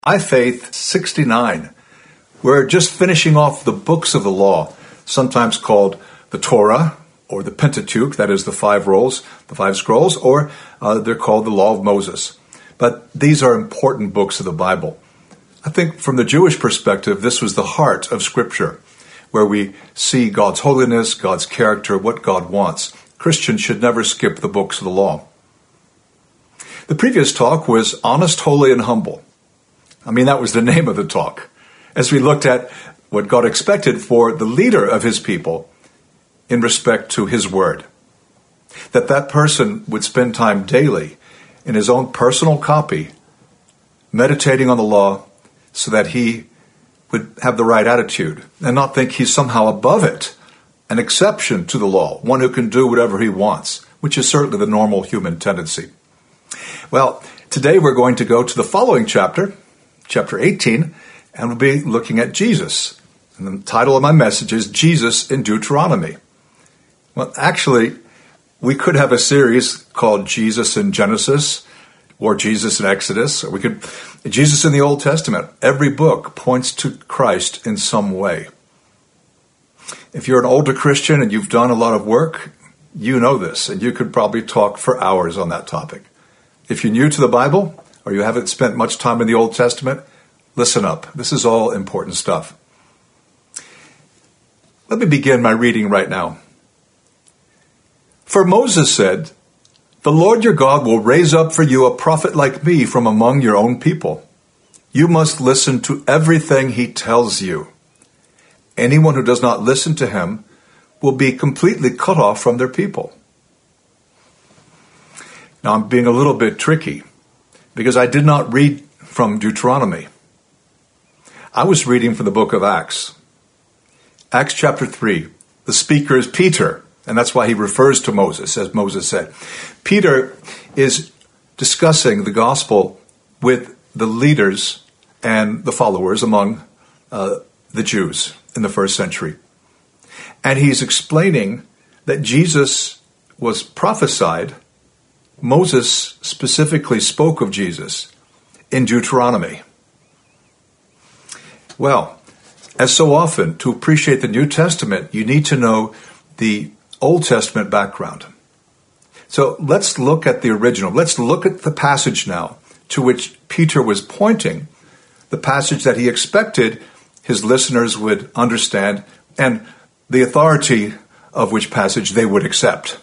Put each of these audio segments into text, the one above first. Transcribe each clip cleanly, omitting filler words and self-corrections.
iFaith 69. We're just finishing off the books of the law, sometimes called the Torah or the Pentateuch, that is the five scrolls, or they're called the Law of Moses. But these are important books of the Bible. I think from the Jewish perspective, this was the heart of Scripture, where we see God's holiness, God's character, what God wants. Christians should never skip the books of the law. The previous talk was Honest, Holy, and Humble. That was the name of the talk, as we looked at what God expected for the leader of his people in respect to his word. That person would spend time daily in his own personal copy, meditating on the law so that he would have the right attitude and not think he's somehow above it, an exception to the law, one who can do whatever he wants, which is certainly the normal human tendency. Well, today we're going to go to the following chapter 18, and we'll be looking at Jesus. And the title of my message is Jesus in Deuteronomy. Well, actually, we could have a series called Jesus in Genesis or Jesus in Exodus, or Jesus in the Old Testament. Every book points to Christ in some way. If you're an older Christian and you've done a lot of work, you know this, and you could probably talk for hours on that topic. If you're new to the Bible, or you haven't spent much time in the Old Testament, listen up. This is all important stuff. Let me begin my reading right now. For Moses said, "The Lord your God will raise up for you a prophet like me from among your own people. You must listen to everything he tells you. Anyone who does not listen to him will be completely cut off from their people." Now I'm being a little bit tricky, because I did not read from Deuteronomy. I was reading from the book of Acts. Acts chapter 3. The speaker is Peter, and that's why he refers to Moses, as Moses said. Peter is discussing the gospel with the leaders and the followers among the Jews in the first century. And he's explaining that Jesus was prophesied. Moses specifically spoke of Jesus in Deuteronomy. Well, as so often, to appreciate the New Testament, you need to know the Old Testament background. So let's look at the original. Let's look at the passage now to which Peter was pointing, the passage that he expected his listeners would understand, and the authority of which passage they would accept.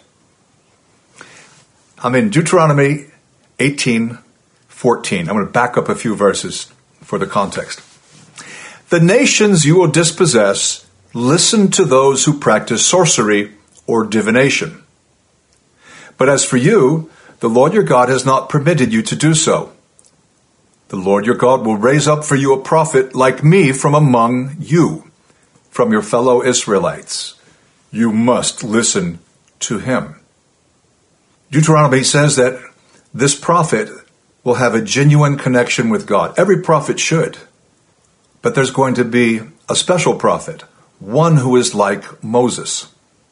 I'm in Deuteronomy 18:14. I'm going to back up a few verses for the context. "The nations you will dispossess, listen to those who practice sorcery or divination. But as for you, the Lord your God has not permitted you to do so. The Lord your God will raise up for you a prophet like me from among you, from your fellow Israelites. You must listen to him." Deuteronomy says that this prophet will have a genuine connection with God. Every prophet should. But there's going to be a special prophet, one who is like Moses.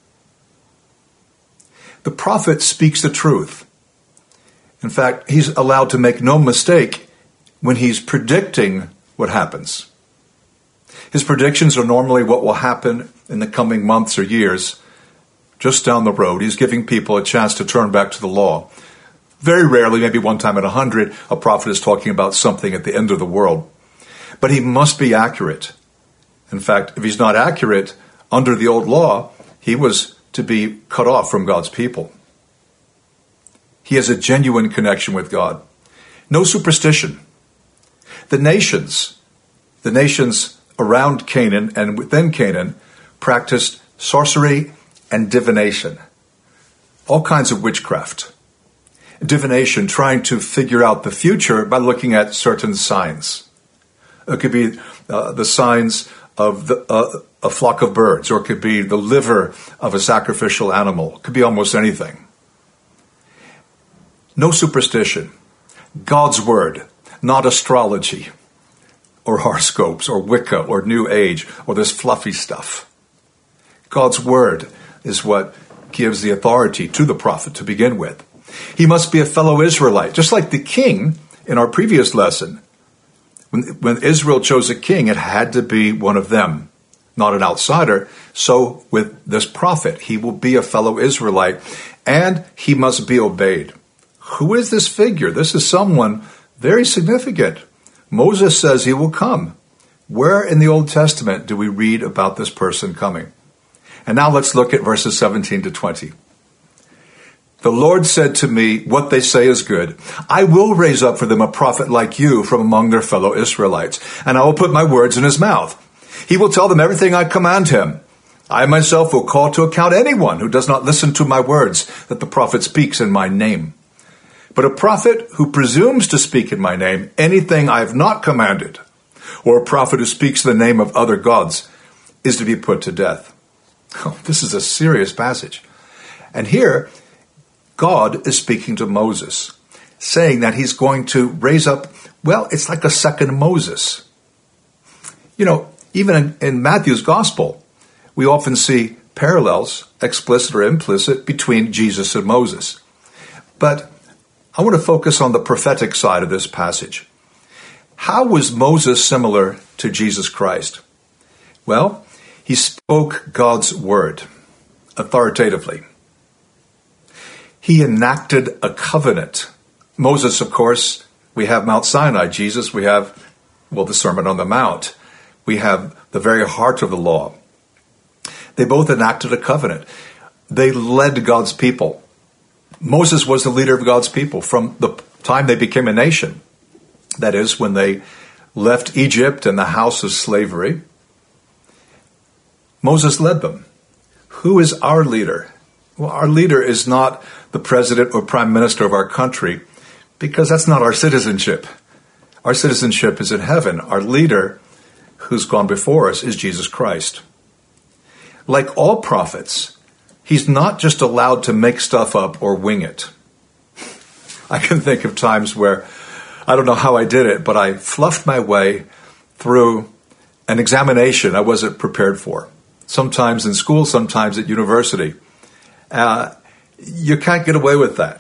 The prophet speaks the truth. In fact, he's allowed to make no mistake when he's predicting what happens. His predictions are normally what will happen in the coming months or years. Just down the road, he's giving people a chance to turn back to the law. Very rarely, maybe one time in 100, a prophet is talking about something at the end of the world. But he must be accurate. In fact, if he's not accurate, under the old law, he was to be cut off from God's people. He has a genuine connection with God. No superstition. The nations around Canaan and within Canaan practiced sorcery and divination. All kinds of witchcraft. Divination, trying to figure out the future by looking at certain signs. It could be the signs of a flock of birds, or it could be the liver of a sacrificial animal. It could be almost anything. No superstition. God's word, not astrology, or horoscopes, or Wicca, or New Age, or this fluffy stuff. God's word is what gives the authority to the prophet to begin with. He must be a fellow Israelite, just like the king in our previous lesson When Israel chose a king, it had to be one of them, not an outsider. So with this prophet, he will be a fellow Israelite, and he must be obeyed. Who is this figure? This is someone very significant. Moses says he will come. Where in the Old Testament do we read about this person coming? And now let's look at verses 17 to 20. The Lord said to me, what they say is good. I will raise up for them a prophet like you from among their fellow Israelites, and I will put my words in his mouth. He will tell them everything I command him. I myself will call to account anyone who does not listen to my words that the prophet speaks in my name. But a prophet who presumes to speak in my name anything I have not commanded, or a prophet who speaks in the name of other gods, is to be put to death. Oh, this is a serious passage. And here, God is speaking to Moses, saying that he's going to raise up, well, it's like a second Moses. You know, even in Matthew's gospel, we often see parallels, explicit or implicit, between Jesus and Moses. But I want to focus on the prophetic side of this passage. How was Moses similar to Jesus Christ? Well, he spoke God's word authoritatively. He enacted a covenant. Moses, of course, we have Mount Sinai. Jesus, we have, well, the Sermon on the Mount. We have the very heart of the law. They both enacted a covenant. They led God's people. Moses was the leader of God's people from the time they became a nation. That is, when they left Egypt and the house of slavery. Moses led them. Who is our leader? Well, our leader is not the president or prime minister of our country, because that's not our citizenship. Our citizenship is in heaven. Our leader, who's gone before us, is Jesus Christ. Like all prophets, he's not just allowed to make stuff up or wing it. I can think of times where, I don't know how I did it, but I fluffed my way through an examination I wasn't prepared for. Sometimes in school, sometimes at university. You can't get away with that.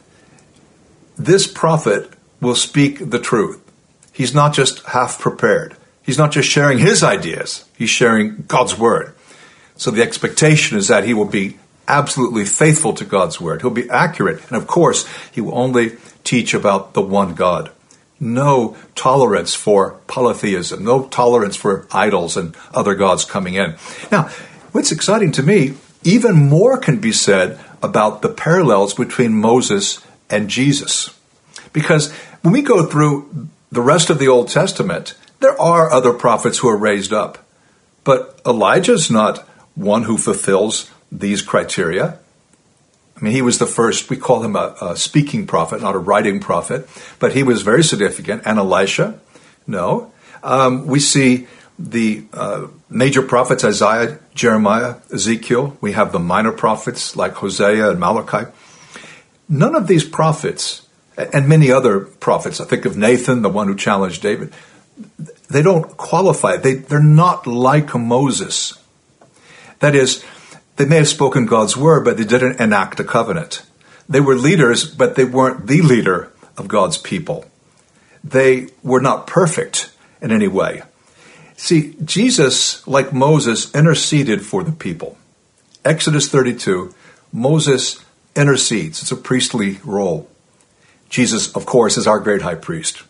This prophet will speak the truth. He's not just half prepared. He's not just sharing his ideas. He's sharing God's word. So the expectation is that he will be absolutely faithful to God's word. He'll be accurate. And of course, he will only teach about the one God. No tolerance for polytheism. No tolerance for idols and other gods coming in. Now, what's exciting to me, even more can be said about the parallels between Moses and Jesus. Because when we go through the rest of the Old Testament, there are other prophets who are raised up. But Elijah's not one who fulfills these criteria. I mean, he was the first, we call him a speaking prophet, not a writing prophet, but he was very significant. And Elisha? No. We see the major prophets, Isaiah, Jeremiah, Ezekiel. We have the minor prophets like Hosea and Malachi. None of these prophets, and many other prophets, I think of Nathan, the one who challenged David, they don't qualify. They're not like Moses. That is, they may have spoken God's word, but they didn't enact a covenant. They were leaders, but they weren't the leader of God's people. They were not perfect in any way. See, Jesus, like Moses, interceded for the people. Exodus 32, Moses intercedes. It's a priestly role. Jesus, of course, is our great high priest.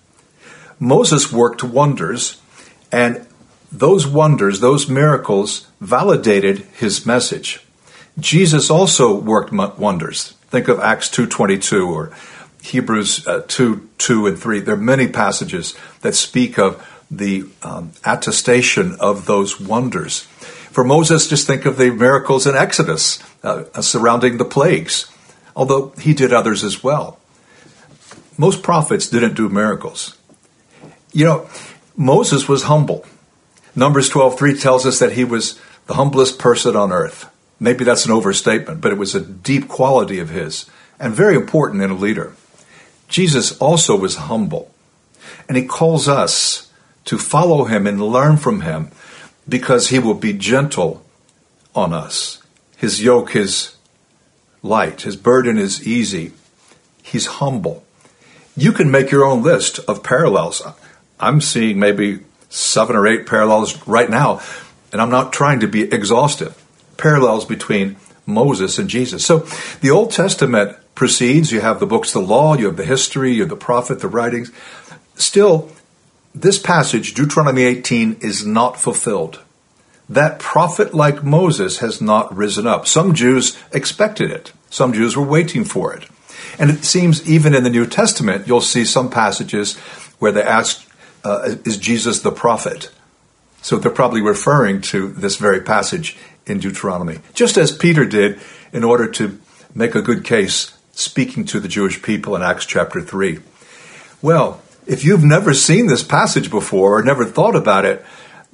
Moses worked wonders, and those wonders, those miracles, validated his message. Jesus also worked wonders. Think of Acts 2:22 or Hebrews 2:2 and 3. There are many passages that speak of the attestation of those wonders. For Moses, just think of the miracles in Exodus surrounding the plagues, although he did others as well. Most prophets didn't do miracles. You know, Moses was humble. Numbers 12:3 tells us that he was the humblest person on earth. Maybe that's an overstatement, but it was a deep quality of his and very important in a leader. Jesus also was humble, and he calls us to follow him and learn from him because he will be gentle on us. His yoke is light. His burden is easy. He's humble. You can make your own list of parallels. I'm seeing maybe 7 or 8 parallels right now, and I'm not trying to be exhaustive. Parallels between Moses and Jesus. So the Old Testament proceeds. You have the books of the law, you have the history, you have the prophet, the writings. Still, this passage, Deuteronomy 18, is not fulfilled. That prophet like Moses has not risen up. Some Jews expected it. Some Jews were waiting for it. And it seems even in the New Testament, you'll see some passages where they ask, is Jesus the prophet? So they're probably referring to this very passage in Deuteronomy, just as Peter did in order to make a good case speaking to the Jewish people in Acts chapter 3. Well, if you've never seen this passage before or never thought about it,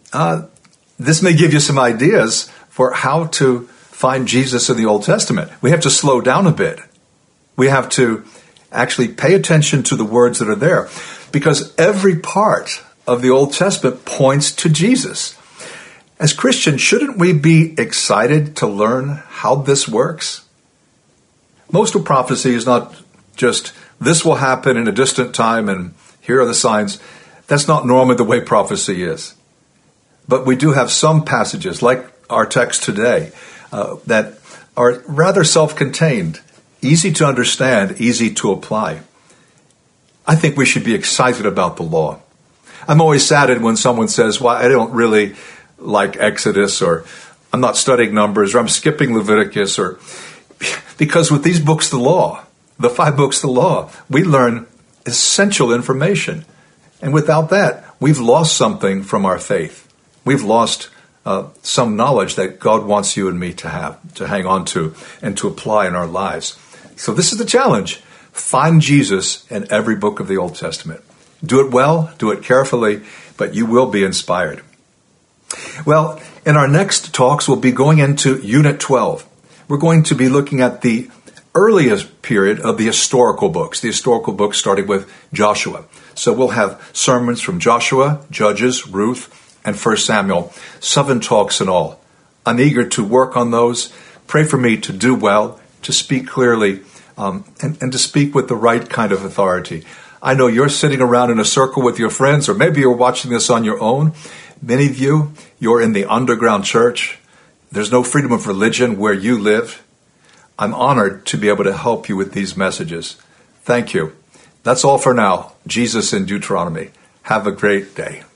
this may give you some ideas for how to find Jesus in the Old Testament. We have to slow down a bit. We have to actually pay attention to the words that are there, because every part of the Old Testament points to Jesus. As Christians, shouldn't we be excited to learn how this works? Most of prophecy is not just, this will happen in a distant time and here are the signs. That's not normally the way prophecy is. But we do have some passages, like our text today, that are rather self-contained, easy to understand, easy to apply. I think we should be excited about the law. I'm always saddened when someone says, well, I don't really like Exodus, or I'm not studying Numbers, or I'm skipping Leviticus, or because with these books of the law, the 5 books of the law, we learn essential information. And without that, we've lost something from our faith. We've lost some knowledge that God wants you and me to have, to hang on to, and to apply in our lives. So this is the challenge. Find Jesus in every book of the Old Testament. Do it well, do it carefully, but you will be inspired. Well, in our next talks, we'll be going into Unit 12. We're going to be looking at the earliest period of the historical books starting with Joshua. So we'll have sermons from Joshua, Judges, Ruth, and 1 Samuel, 7 talks in all. I'm eager to work on those. Pray for me to do well, to speak clearly, and to speak with the right kind of authority. I know you're sitting around in a circle with your friends, or maybe you're watching this on your own. Many of you, you're in the underground church. There's no freedom of religion where you live. I'm honored to be able to help you with these messages. Thank you. That's all for now. Jesus in Deuteronomy. Have a great day.